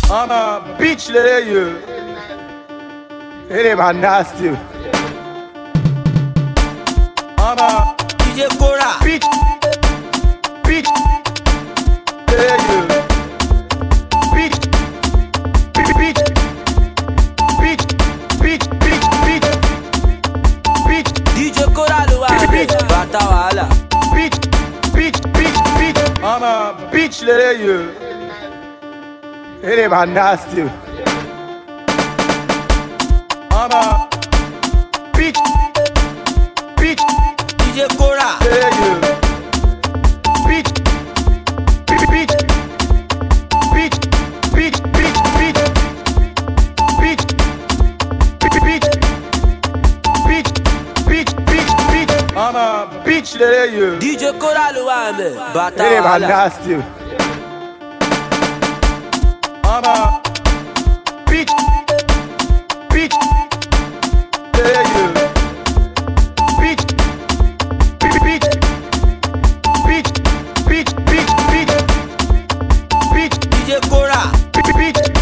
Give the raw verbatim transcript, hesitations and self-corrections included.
Ana bitchlere you. Hey man nasty. Ana D J Kora. bitch bitch lere you. Bitch bitch bitch bitch bitch bitch bitch D J Kora ló wà bẹ̀. Bàtà wàhálà. bitch bitch bitch bitch Ana bitchlere you. Hey man nasty. Ana bitch bitch D J Kora. lere you. Bitch bitch bitch bitch bitch bitch bitch bitch bitch bitch bitch bitch bitch Ana bitchlere you. D J Kora ló wà bẹ̀. Bàtà Hey man wàhálà. nasty. Ana bitch bitch lere you. Bitch bitch bitch bitch bitch bitch bitch bitch D J Kora. bitch